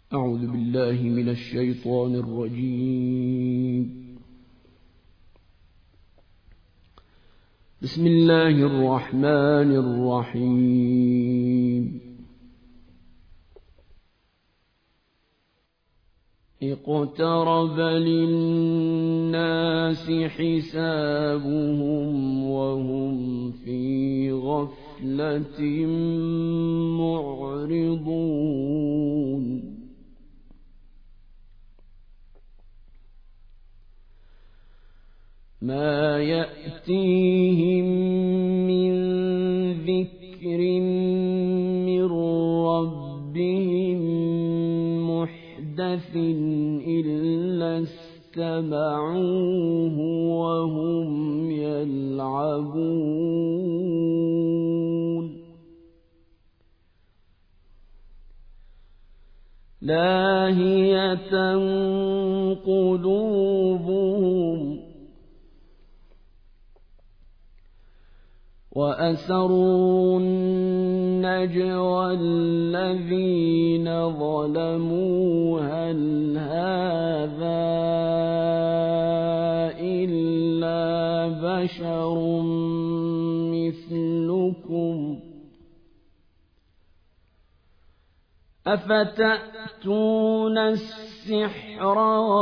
أعوذ بالله من الشيطان الرجيم. بسم الله الرحمن الرحيم. اقترب للناس حسابهم وهم في غفلة معرضون. ما يأتيهم من ذكر من ربهم محدث إلا استمعوه وهم يلعبون. لاهية قلوبهم وأسروا النجوى الذين ظلموا هل هذا إلا بشر مثلكم أفتأتون السحر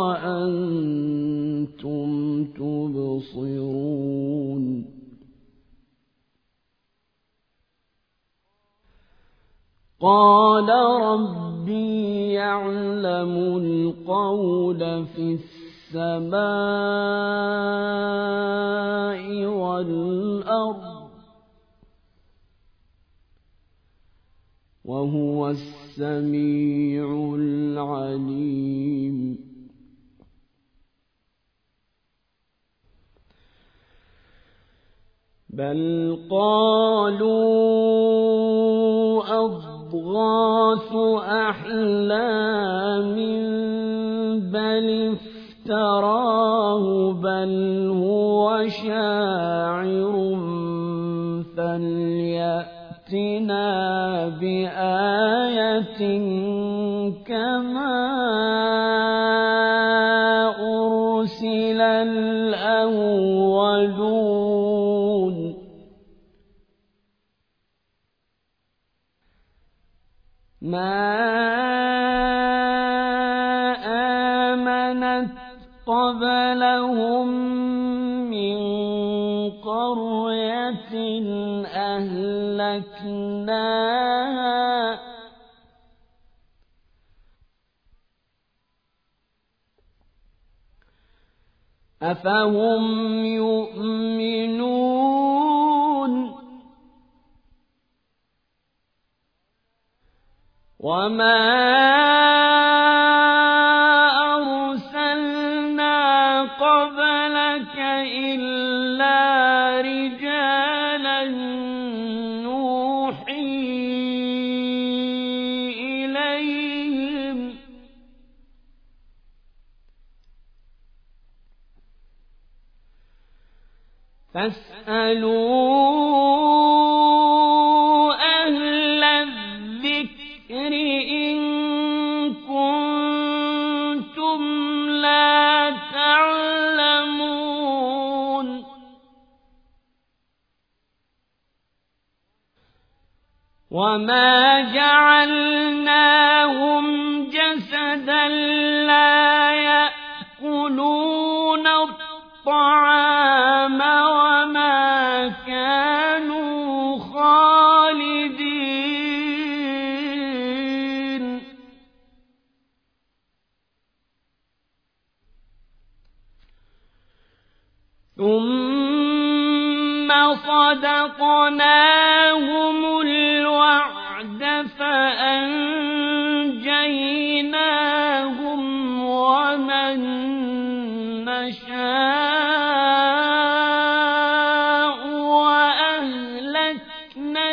وأنتم تبصرون. قال ربي يعلم القول في السماء والأرض وهو السميع العليم. بل قالوا أضغاث أحلام بل افتراه بل هو شاعر فليأتنا بآية كما أرسل الأولون. ما آمنت قبلهم من قرية أهلكناها أفهم يؤمنون. وما أرسلنا قبلك إلا رجالا نوحي إليهم فاسألوا أهل الذكر إن كنتم لا تعلمون. وما جعلناهم جسدا لا يأكلون الطعام وما كانوا خالدين. ثم صدقناهم الوعد فأنجيناهم ومن نشاء وأهلكنا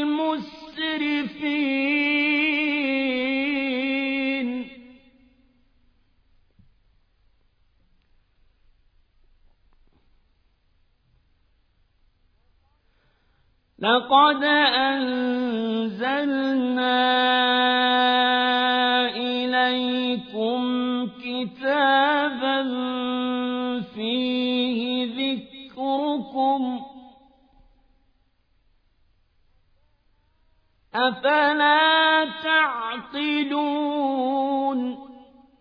المسرفين. لقد أنزلنا إليكم أفلا تعقلون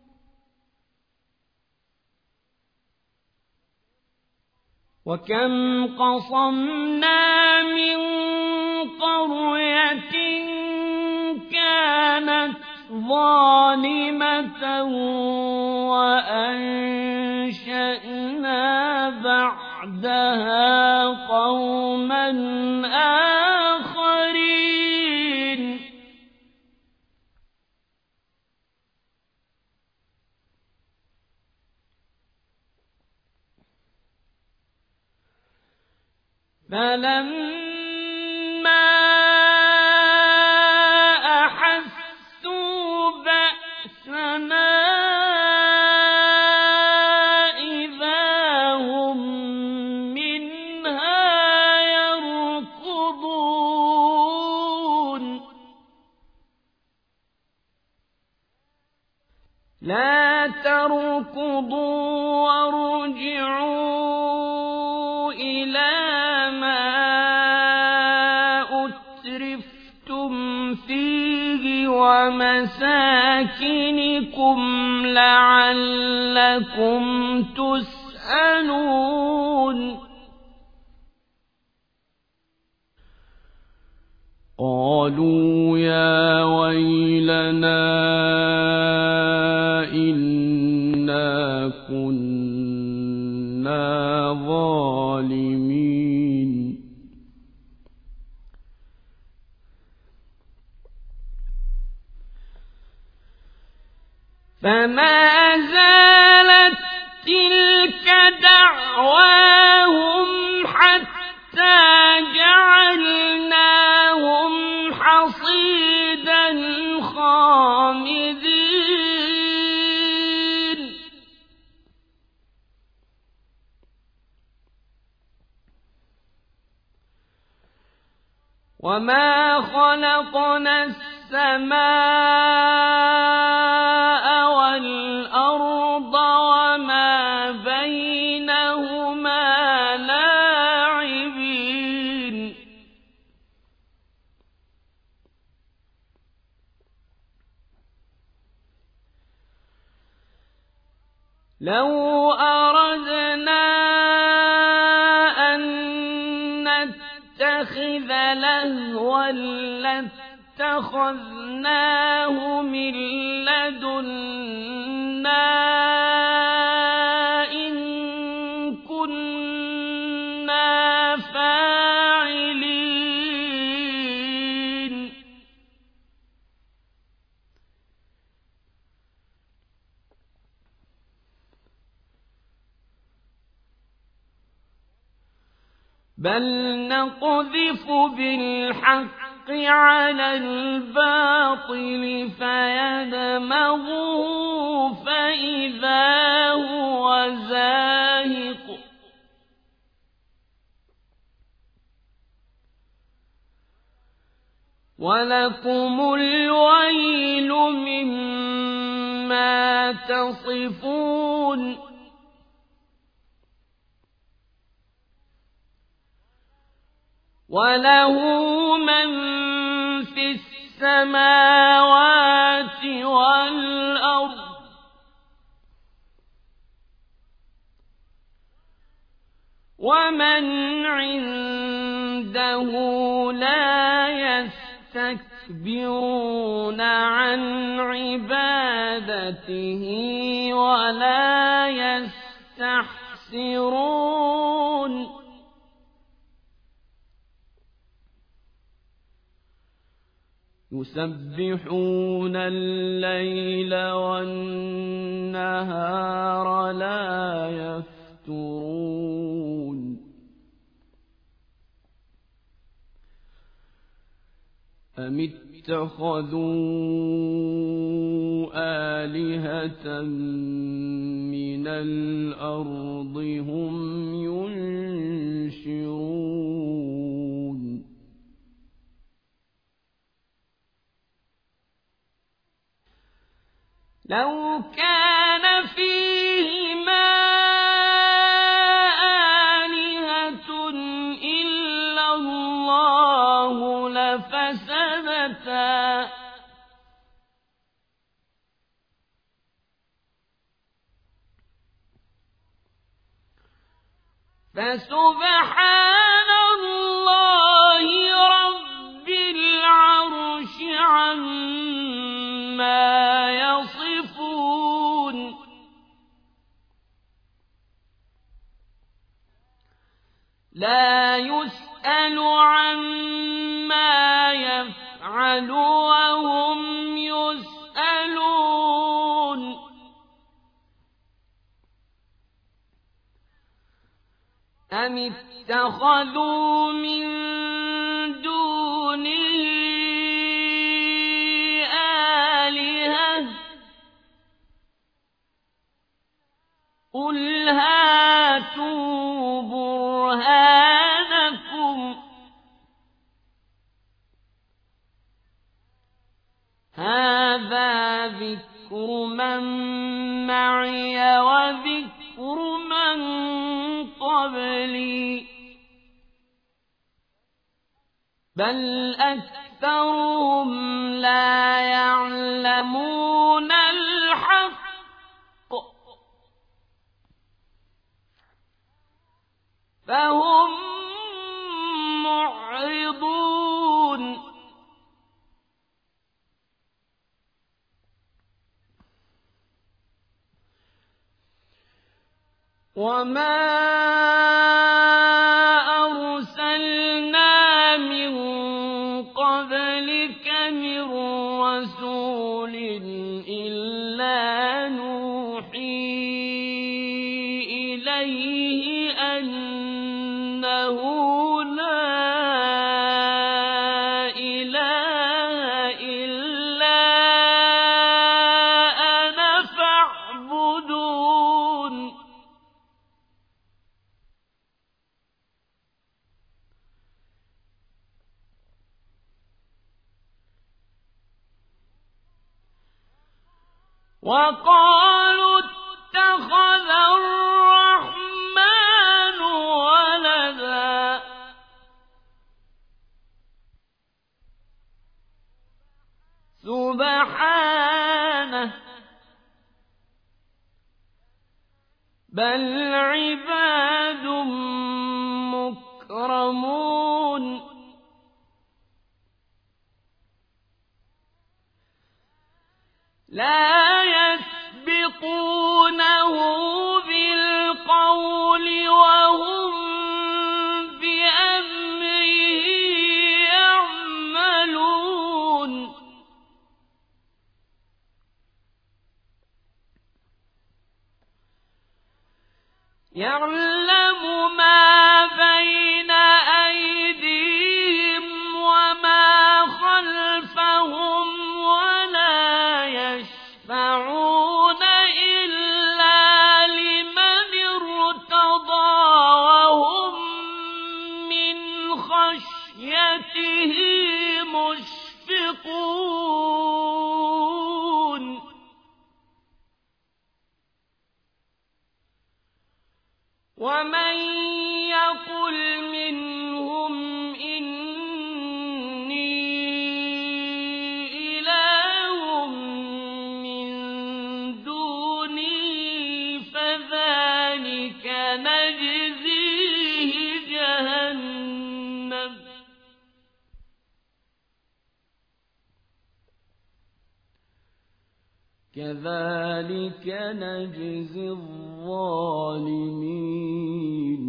وكم قصمنا من قرية كانت ظالمة وأنشأنا بعدها قوما آخرين فلما أحسوا بأسنا إذا هم منها يركضون لا تركضوا وارجعوا إلى ومساكنكم لعلكم تسألون قالوا يا ويلنا إنا كنا ظالمين فما زالت تلك دعواهم حتى جعلناهم حصيدا خامدين وما خلقنا السماء والأرض وما بينهما لاعبين لو أردنا أن نتخذ لهوا لاتخذناه من لدنا إن كنا فاعلين بل نقذف بالحق على الباطل فيدمغه فإذا هو زاهق ولكم الويل مما تصفون وله من في السماوات والأرض ومن عنده لا يستكبرون عن عبادته ولا يستحسرون يسبحون الليل والنهار لا يفترون أم اتخذوا آلهة من الأرض هم ينشرون لو كان فيهما آلهة إلا الله لفسدتا فسبحان الله رب العرش عما يصفون لا يسأل عما يفعل وهم يسألون أم اتخذوا من دونه آلهة قل هاتوا برهانكم هذا ذكر من معي وذكر من قبلي بل أكثرهم لا يعلمون الحق فهم معرضون وما أرسلنا من قبلك من رسول إلا نوحي إليه أنه لا إله إلا أنا فاعبدون وقالوا اتخذ الرحمن ولدا سبحانه بل عباد مكرمون لا يسبقونه بالقول وهم بأمره يعملون يعلم ما بين أيديهم وما خلفهم ولا يشفعون إلا لمن ارتضى وهم من خشيته مشفقون ومن يقل منهم إني إله من دونه فذلك نجزيه جهنم كذلك نجزي الظالمين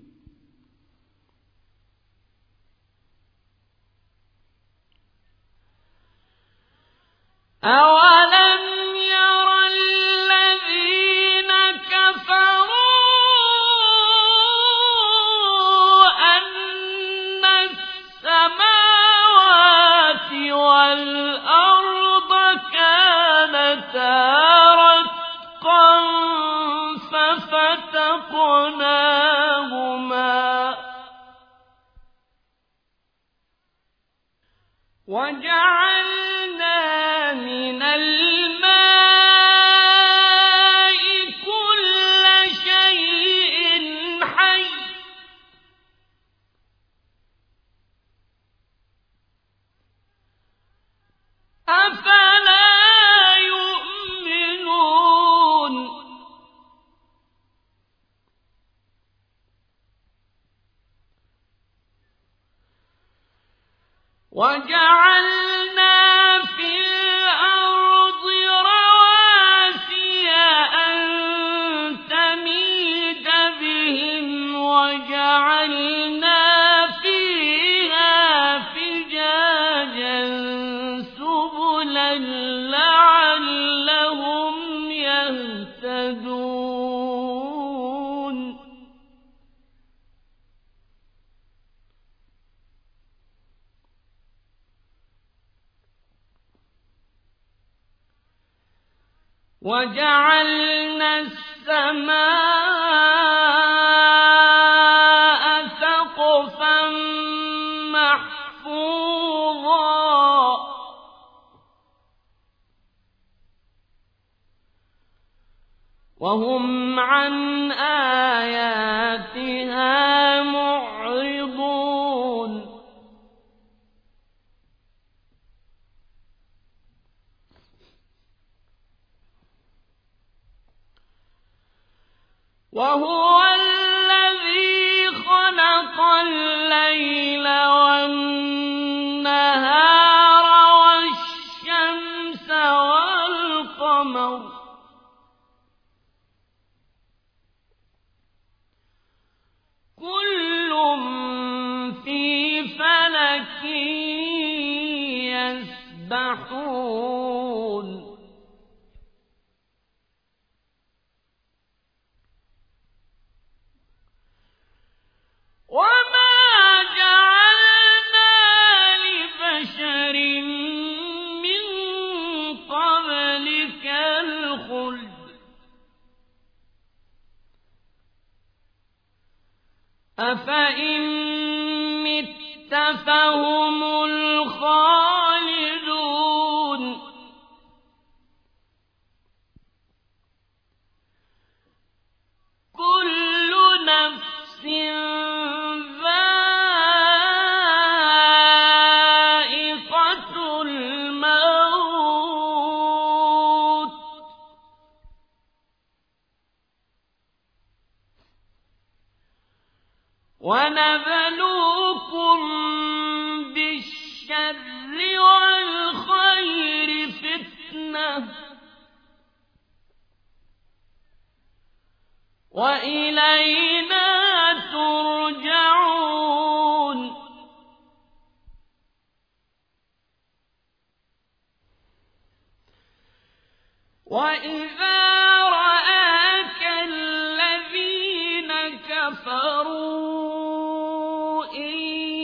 أولم ير الذين كفروا أن السماوات والأرض كانتا رتقا ففتقناهما وجعلنا من الماء كل شيء حي أفلا يؤمنون وجعلنا في الأرض رواسي أن تميد بهم وجعلنا فيها فجاجا سبلا لعلهم يهتدون وجعلنا السماء سقفا محفوظا وهم عن آياتها معرضون وهو الذي خلق الليل والنهار والشمس والقمر كل في فلك يسبحون وما جعلنا لبشر من قبلك الخلد أفإن مت فهم الخالدون كل نفس ذائقة الموت ونبلوكم بالشر والخير فتنة وإلينا ترجعون وإذا رآك الذين كفروا إن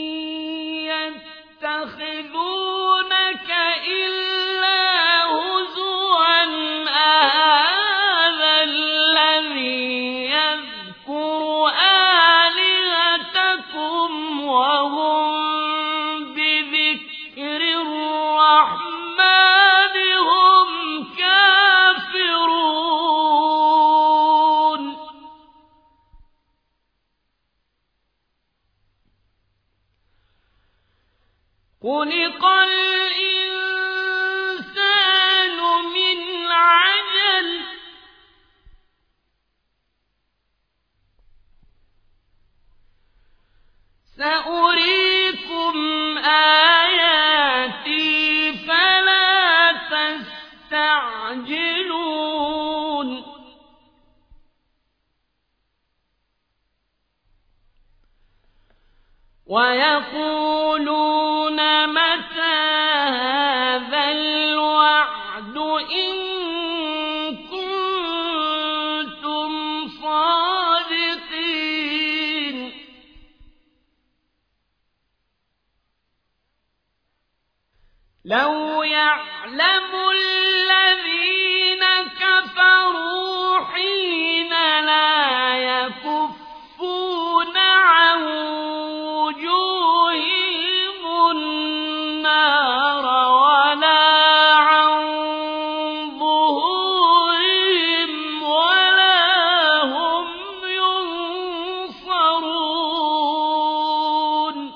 يتخذونك إلا هزوا أهذا الذي يذكر آلهتكم وهم بذكر الرحمن هم كافرون خلق الإنسان من عجل سأريكم آياتي فلا تستعجلون ويقولون متى هذا الوعد إن كنتم صادقين لو يعلم الذين كفروا حين لا يكفون عن وجوههم النار ولا عن ظهورهم ولا هم ينصرون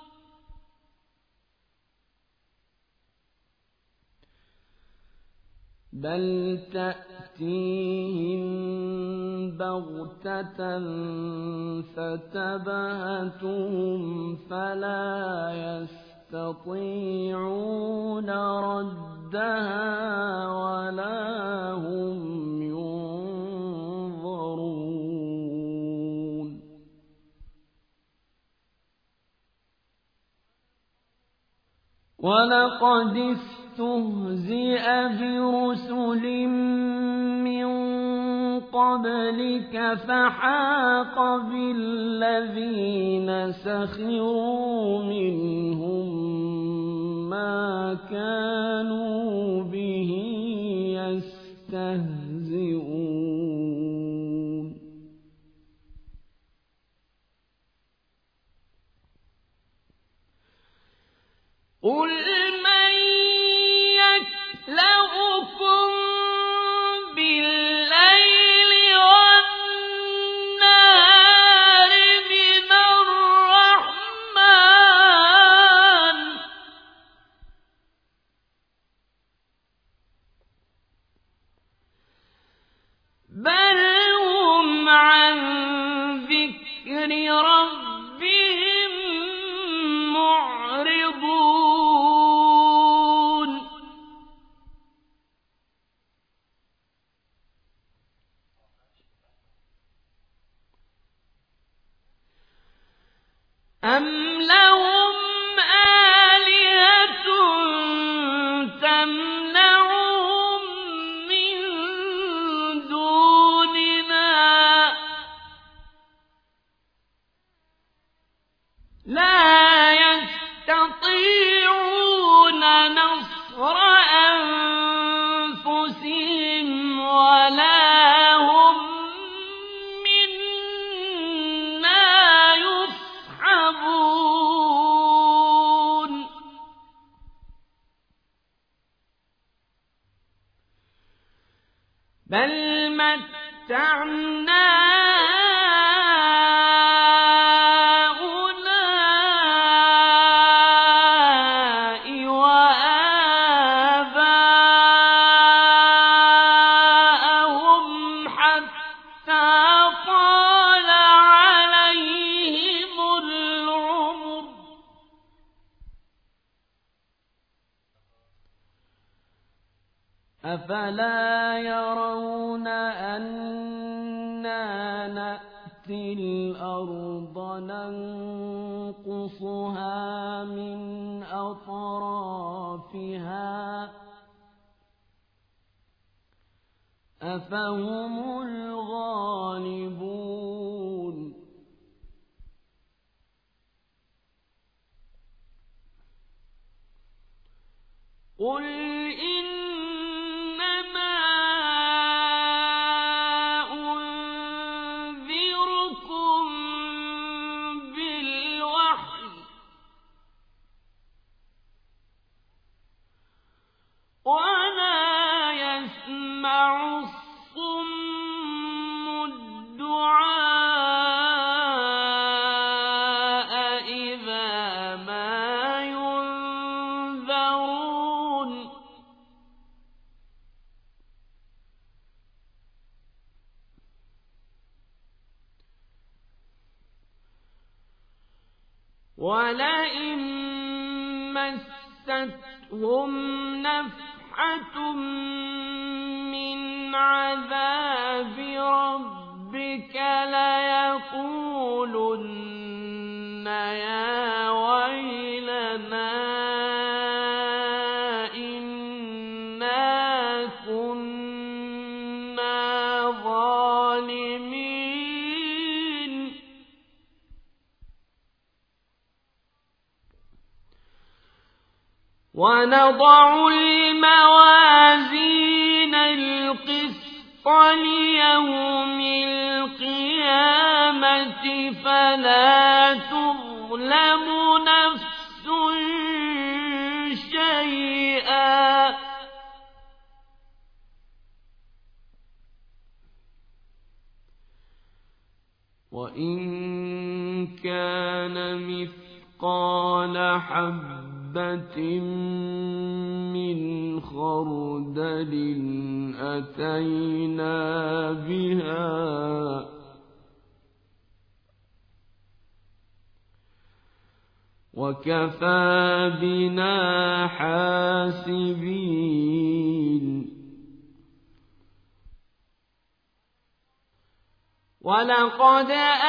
بل تأتيهم بغتة فتبهتهم فلا يستطيعون ردها ولا هم ينظرون ولقد استهزئ برسل من قبلك فحاق بالذين سخروا منهم ما كانوا به يستهزئون قل من يكلؤكم بالليل والنهار من الرحمن بل هم عن ذكر ربهم معرضون أم لهم آلهة تمنعهم من دوننا لا يستطيعون نصر أنفسهم ولا هم منا يصحبون بل متعنا هؤلاء وآباءهم حتى طال عليهم العمر أفلا يرون أنا نأتي الأرض ننقصها من أطرافها أفهم الغالبون قل إنما أنذركم بالوحي ولا يسمع الصم الدعاء إذا ما ينذرون ولئن مستهم نفحة من عذاب ربك ليقولن يا ويلنا إنا كنا ظالمين ونضع الموازين القسط ليوم القيامة فلا تظلم نفس شيئا وإن كان مثقال حبة من خردل أتينا بها وكفى بنا حاسبين ولقد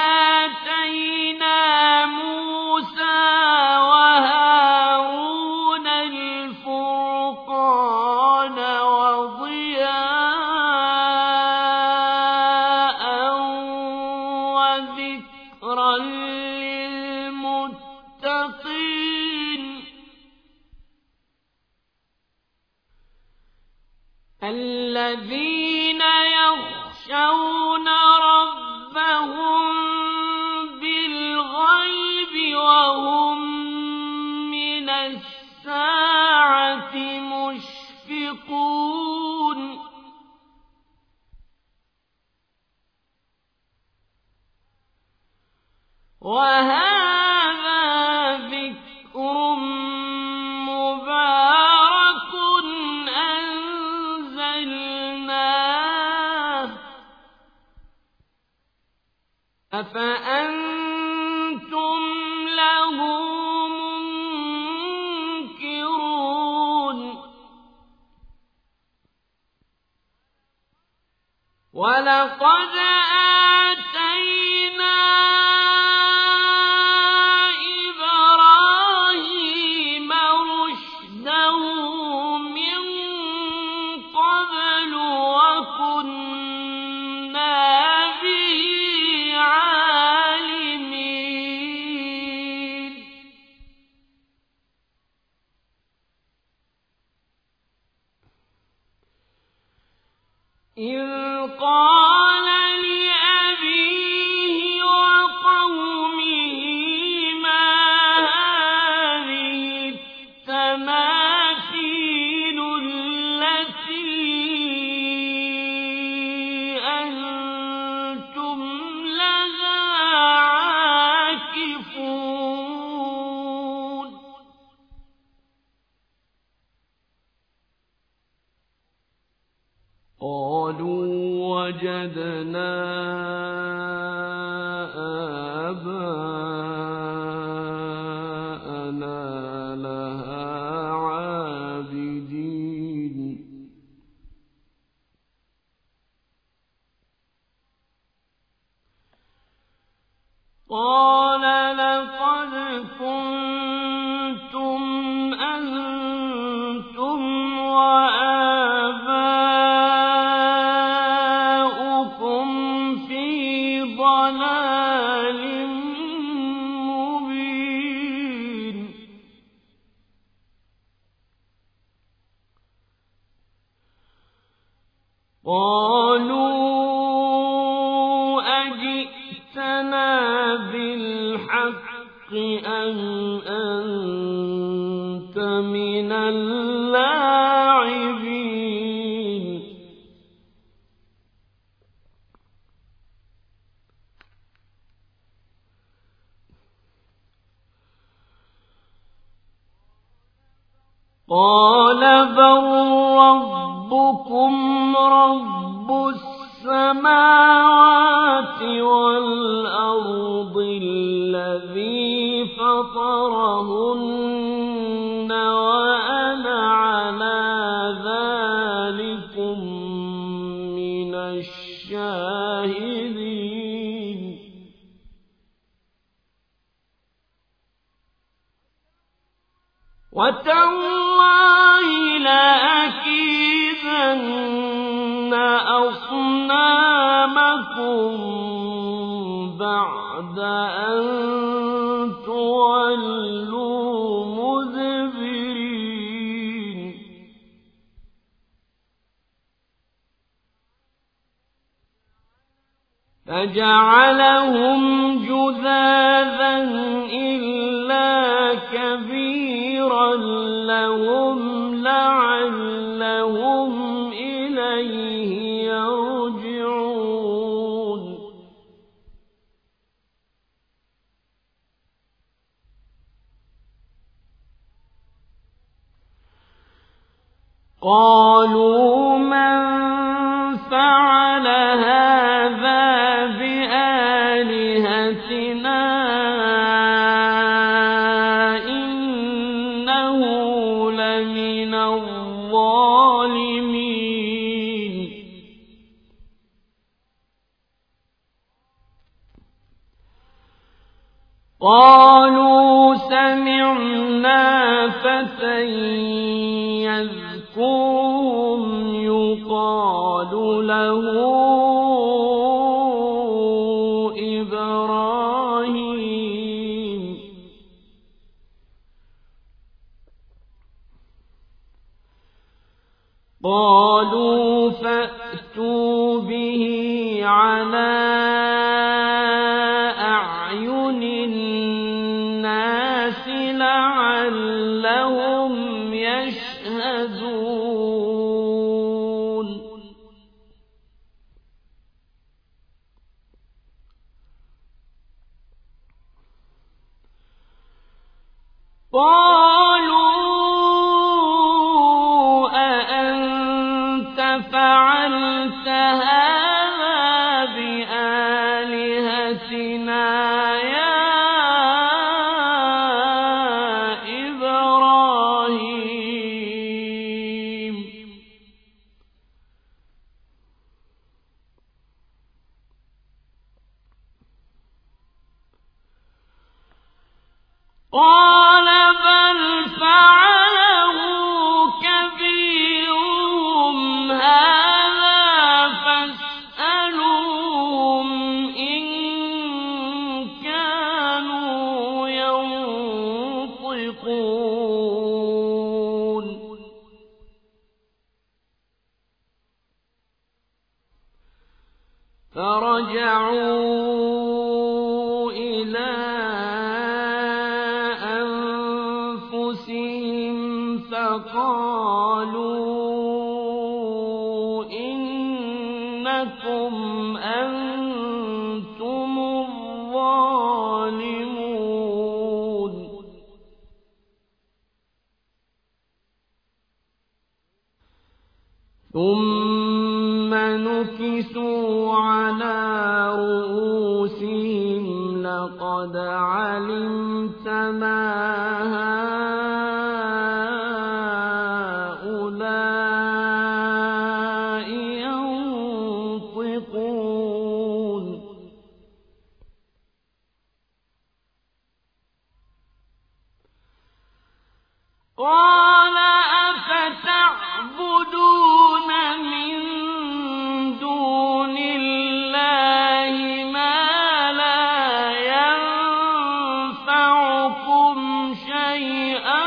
آتينا موسى وهارون الفرقان وضياء وذكرا للمتقين الذين يخشون ربهم بالغيب وهم من الساعة مشفقون وهذا ذكر مبارك أنزلناه أفأنتم له منكرون ولقد آتينا إبراهيم رشده من قبل وكنا به عالمين إذ قال لأبيه وقومه ما هذه التماثيل التي أنتم لها عاكفون قالوا وجدنا آباءنا لها عابدين قال لقد كنتم أنتم وآباؤكم في ضلال مبين قالوا أجئتنا بالحق أم أنت من اللاعبين قال بل ربكم رب السماوات والأرض الذي فطرهن وأنا على ذلكم من الشاهدين وتالله لأكيدن أصنامكم بعد أن تولوا مدبرين فجعلهم جذاذا إلا كبيرا لهم لعلهم إليه يرجعون قالوا من فعل هذا بآلهتنا قالوا سمعنا فتى يذكرهم يقال له إبراهيم قالوا فأتوا به على أعين الناس لعلهم يشهدون قالوا أأنت فعلت هذا بآلهتنا يا إبراهيم قال بل فعله كبيرهم هذا فاسألوهم إن كانوا ينطقون فرجعوا إلى أنفسهم فقالوا إنكم أنتم الظالمون ثم نكسوا على رؤوسهم لقد علمت ما هؤلاء ينطقون قال أفتعبدون من دون الله ما لا ينفعكم شيئا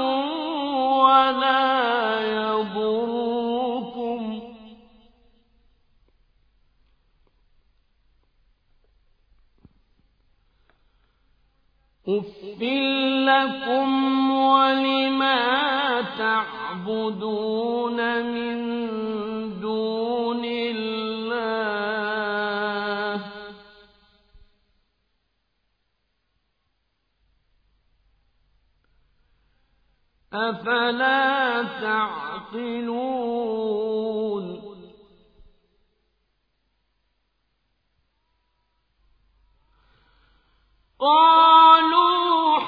ولا يضركم أُفٍّ لكم ولما تعبدون من دون الله أفلا تعقلون قالوا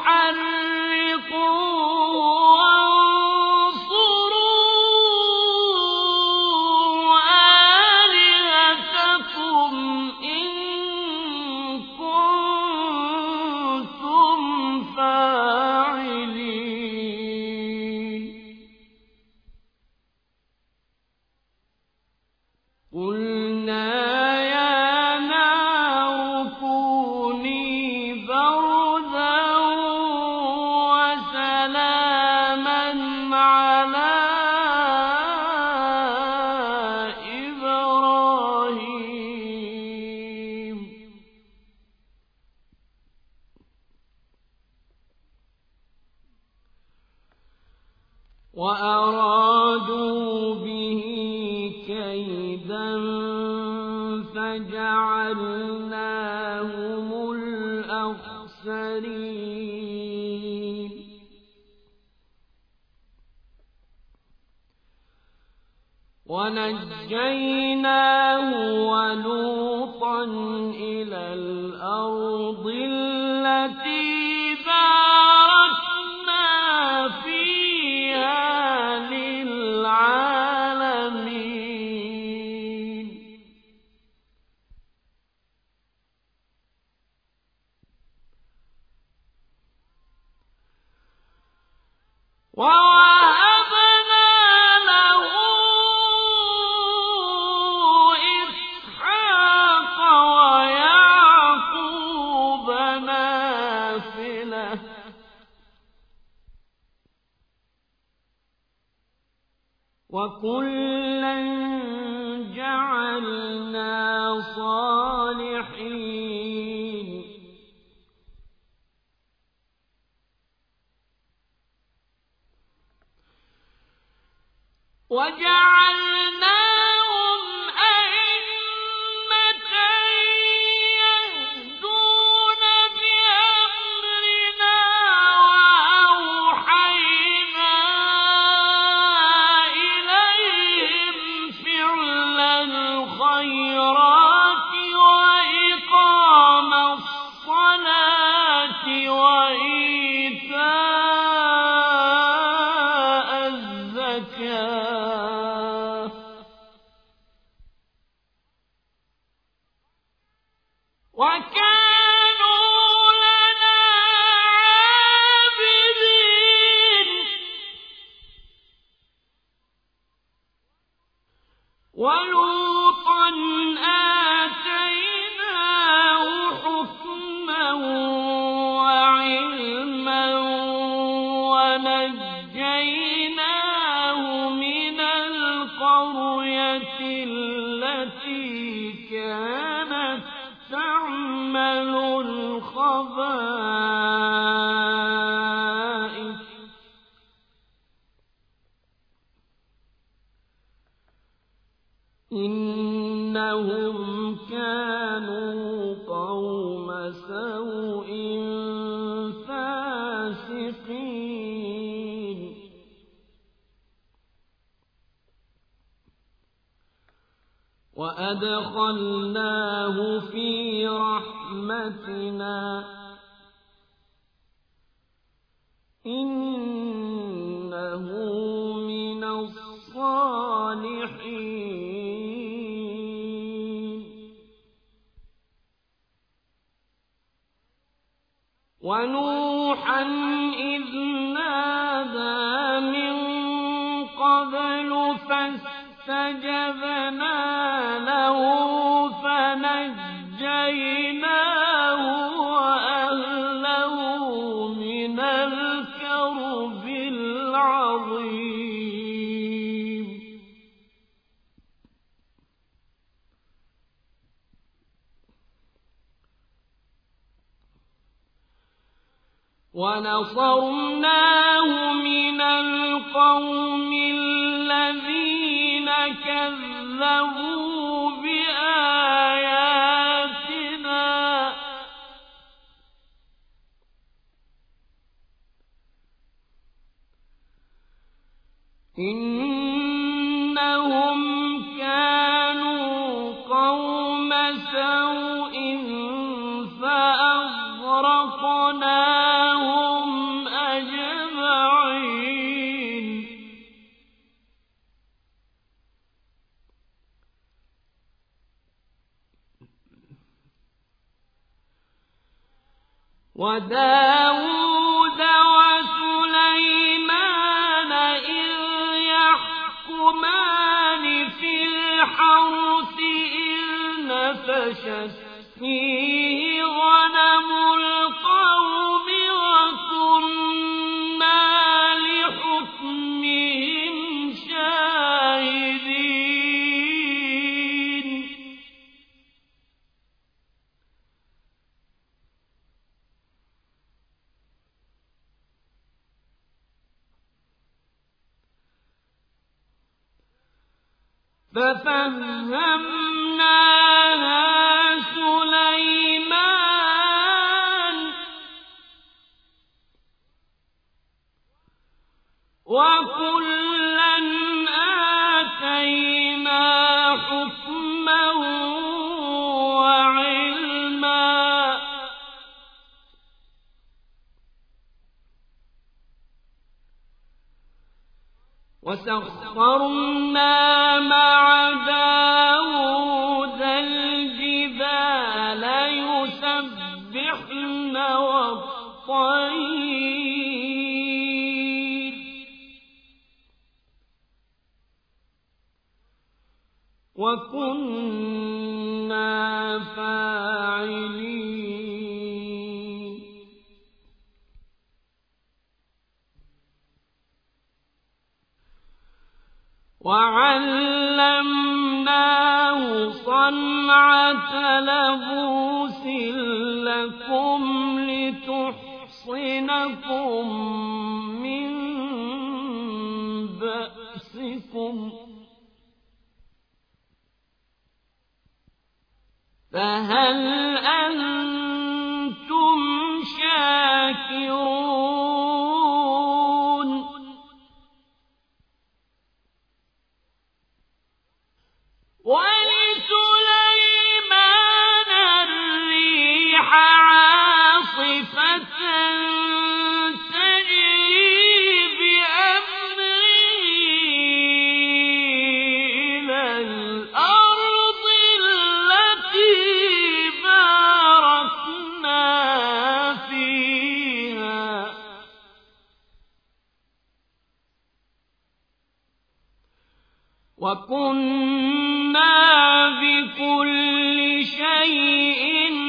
حرقوه وانصروا آلهتكم إن كنتم فاعلين قلنا يا نار كوني بردا وسلاما على إبراهيم وأرادوا به كيدا فجعلناهم الأخسرين ونجيناه ولوطا إلى الأرض التي باركنا فيها للعالمين وكلا جعلنا صالحين وجعلناهم أئمة يهدون بأمرنا وأوحينا إليهم فعل الخيرات وإقام الصلاة وإيتاء الزكاة وكانوا لنا عابدين ولوطا آتيناه حكما وعلما ونجيناه من القرية التي كانت تعمل الخبائث إنهم كانوا قوم سوء فاسقين وأدخلناه في رحمتنا إنه من الصالحين ونوحا إذ نادى من قبل فاستجبنا له فنجيناه وأهله من الكرب العظيم ونصرناه من القوم الذين كذبوا بآياتنا إنهم كانوا قوم سوء فأغرقناهم أجمعين وداود وسليمان إذ يحكمان في الحرث إذ نفشت فيه غنم القوم وكنا لحكمهم شاهدين ففهمناها سليمان وكلا آتينا حكما وعلما وسخرنا مع داود الجبال يسبحن والطير وكنا فاعلين وعلمناه صنعة لبوس لكم لتحصنكم من بأسكم فهل أنتم شاكرون ولسليمان الريح عاصفة تجري بأمره إلى الأرض التي باركنا فيها وكنا بكل شيء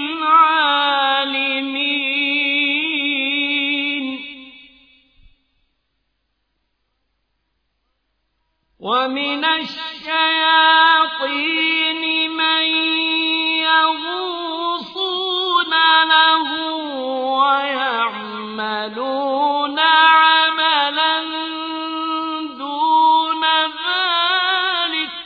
عالمين ومن الشياطين من يغوصون له ويعملون عملا دون ذلك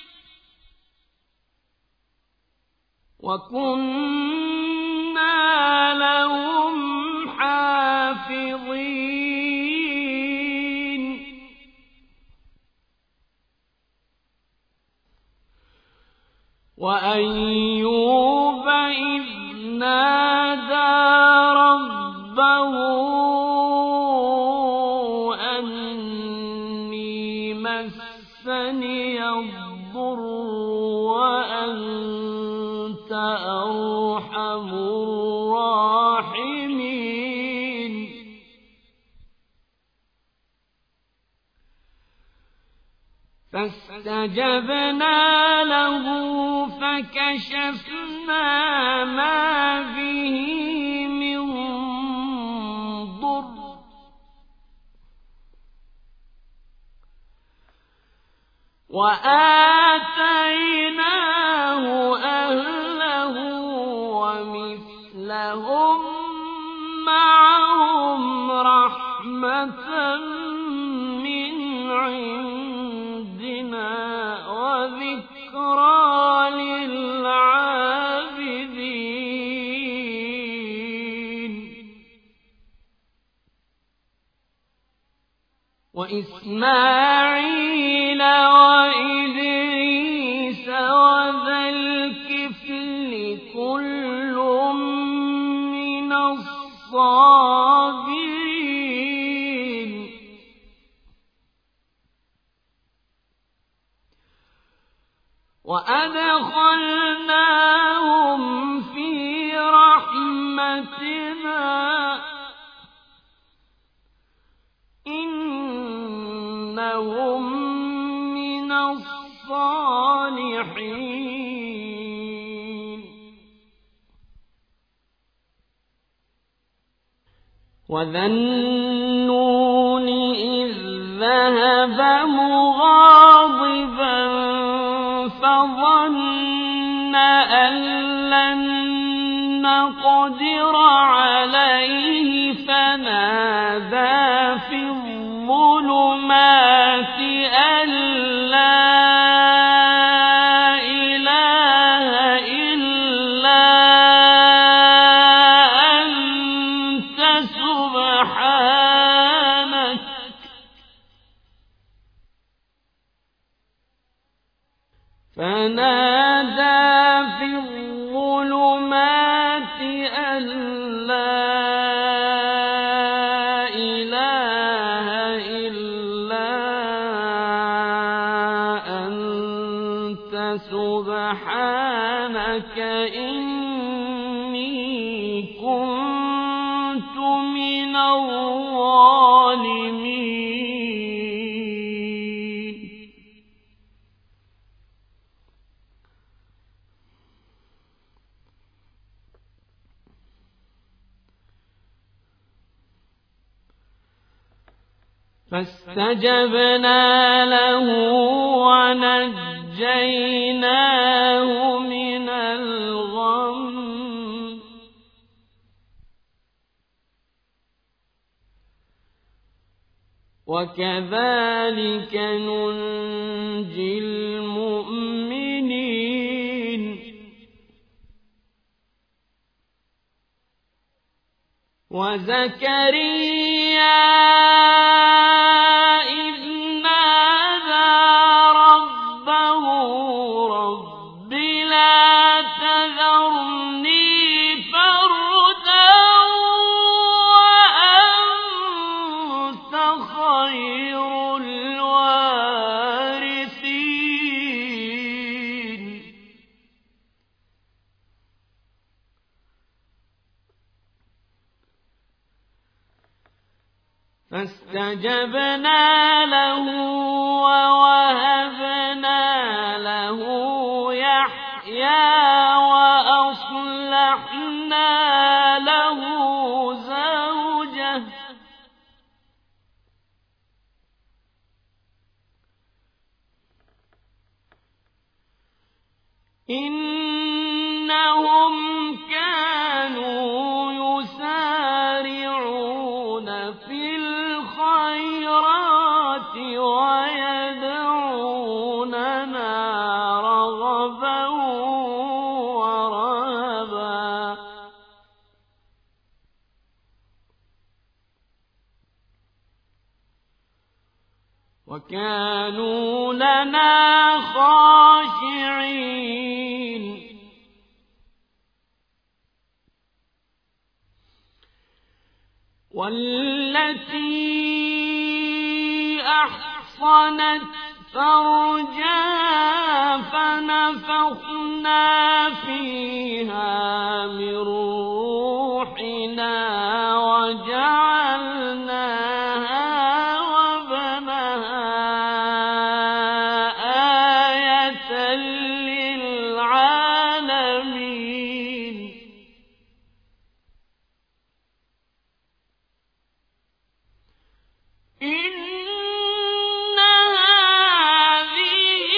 وكنا لهم حافظين وأيوب إذ نادى ربه أني مسني الضر وأنت أرحم الراحمين فاستجبنا له فكشفنا ما به من ضر وآتيناه أهله ومثلهم معهم رحمة من عندنا وذكرى للعابدين وإسماعيل وإدريس وذا الكفل كل من الصابرين وأدخلناهم في رحمتنا إنهم من الصالحين وذا النون إذ ذهب مغاضبا فظن أن لن نقدر عليه فنادى في الظلمات أن لا إله إلا أنت سبحانك فنادى في الظلمات أن لا إله إلا أنت سبحانك إني كنت من الظالمين فاستجبنا له ونجيناه من الغم وكذلك ننجي المؤمنين وزكريا إذ نادى ربه رب لا تذرني فردا وأنت خير الوارثين فاستجبنا له ووهبنا له يحيى وأصلحنا له زوجه إنهم كانوا يسارعون في الخيرات ويدعوننا رغبا ورهبا وكانوا لنا خاشعين والتي أحصنت فرجها فنفخنا فيها من روحنا وجعلناها وابنها آية للعالمين إن هذه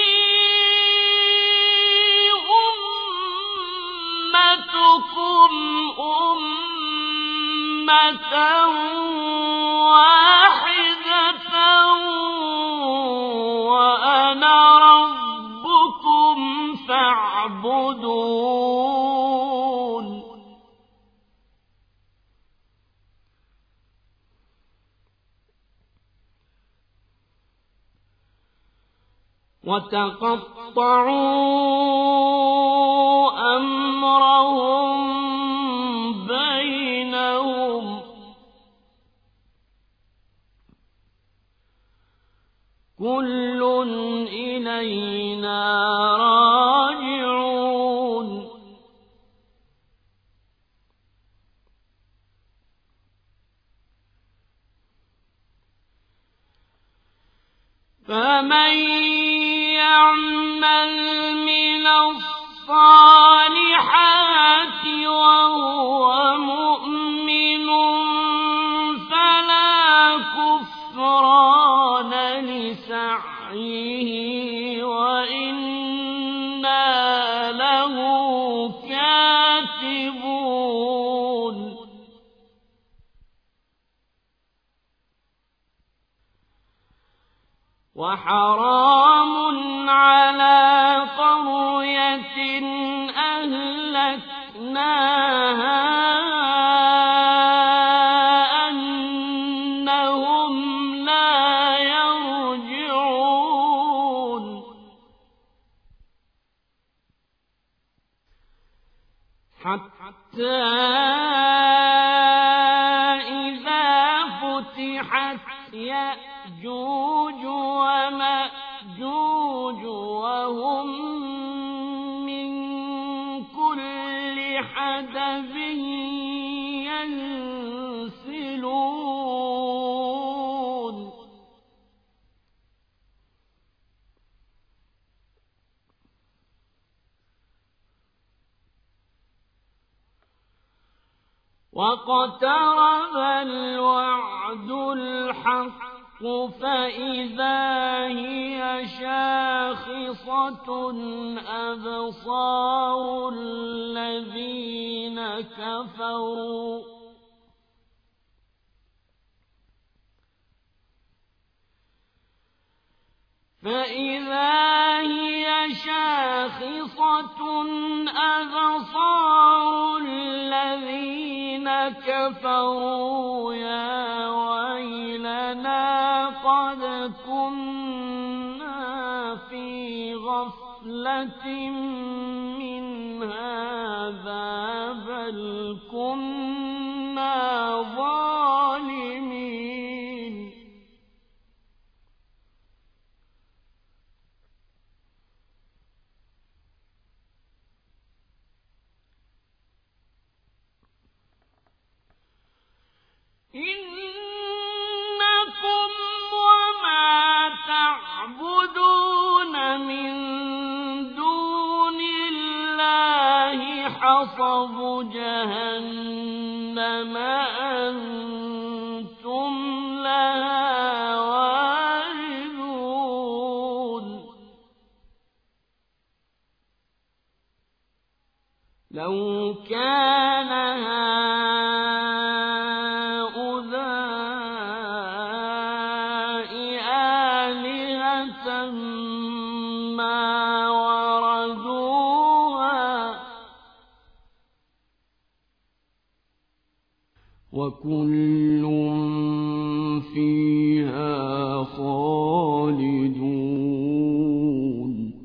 أمتكم أمة واحدة وأنا ربكم فاعبدون وتقطعوا أمرهم بينهم كل إلينا راجعون فمن يعمل من الصالحات وهو مؤمن فلا كفران لسعيه وإنا له كاتبون وحرام على قرية أهلكناها أنهم لا يرجعون حتى إذا فتحت يأجوج ومأجوج وهم من كل حدب ينسلون واقترب الوعد الحق فإذا هي شاخصة أبصار الذين كفروا يا ويلنا قد كنا في غفلة من هذا بل كنا ظالمين إنكم وما تعبدون من دون الله حصب جهنم أنتم لها واردون لو كان وكل فيها خالدون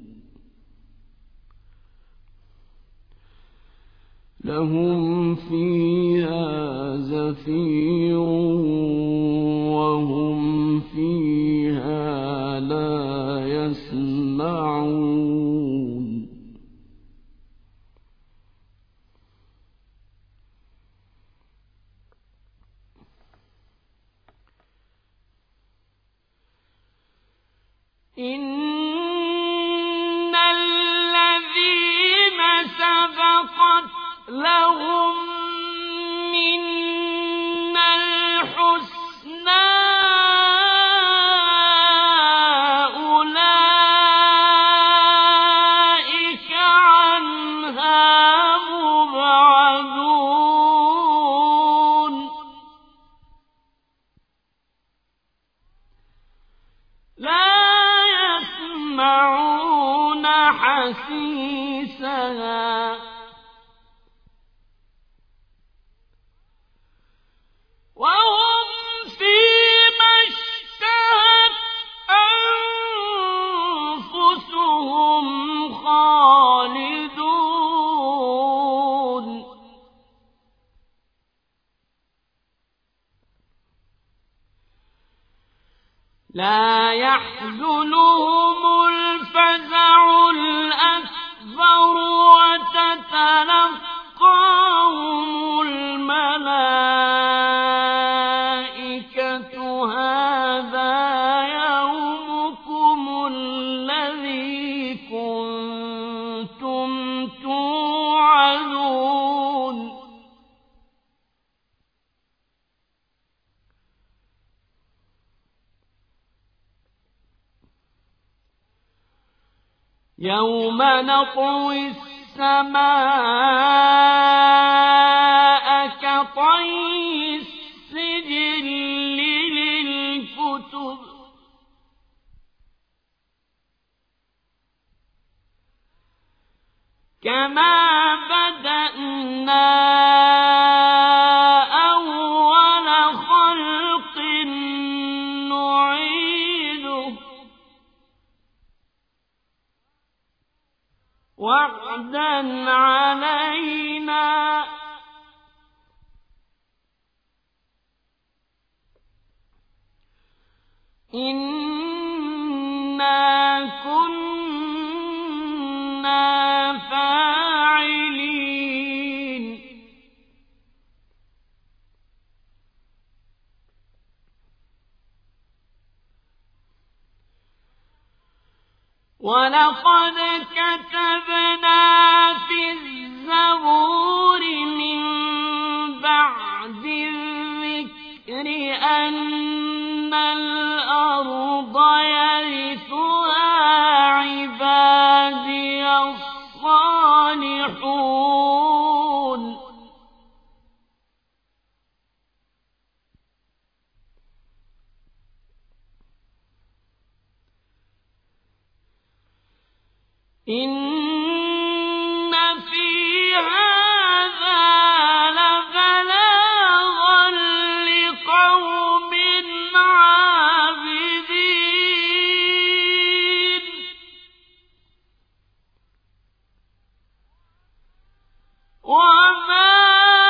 لهم فيها زفير وهم فيها لا يسمعون إن الذين سبقت لهم منا الحسنى أولئك عنها مبعدون يسمعون حسيسها وهم فيما اشتهت أنفسهم خالدون لا يحزنهم الفزع الأكبر وتتلقاهم الملائكة هذا يومكم الذي كنتم توعدون يوم نطوي السماء كطي السجل للكتب كما بدأنا أول خلق نعيده وعدا علينا إنا كنا فاعلين ولقد كتبنا في الزبور من بعد الذكر أن الأرض الصالحون إن في هذا لبلاغا لقوم عابدين وما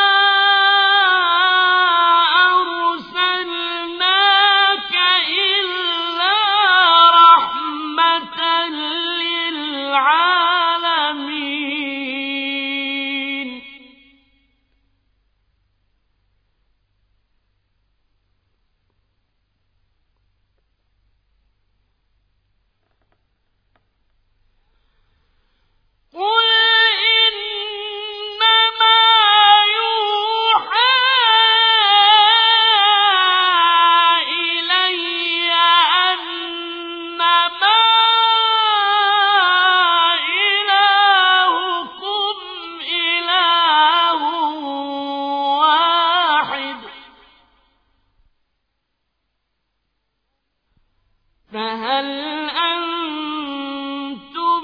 أرسلناك إلا رحمة للعالمين قل إنما يوحى إلي أنما إلهكم إله واحد فهل أنتم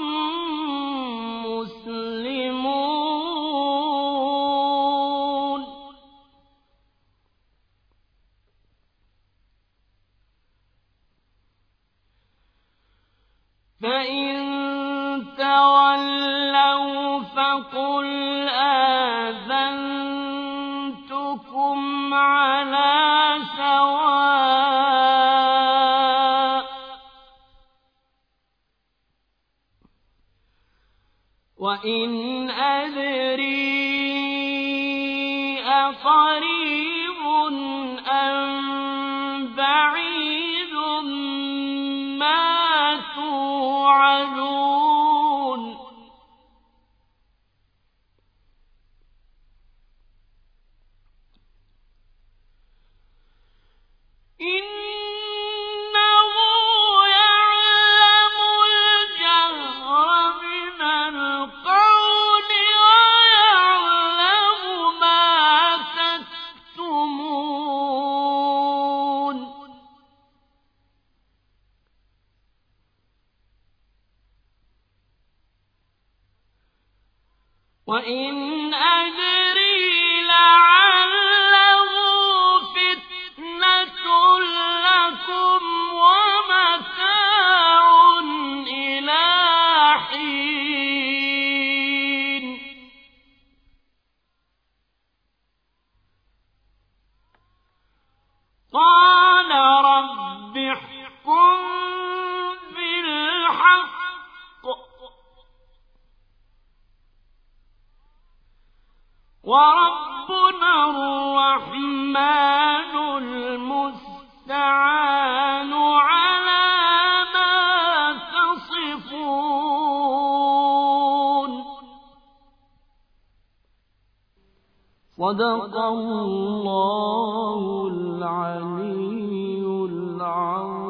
مسلمون فإن تولوا فقل آذنتكم على سواء وإن أدري أقريب أم بعيد ما توعدون إنه يعلم الجهر من القول ويعلم ما تكتمون وإن أدري لعله فتنة لكم ومتاع إلى حين قال رب احكم بالحق وربنا الرحمن المستعان على ما تصفون صدق الله العلي العظيم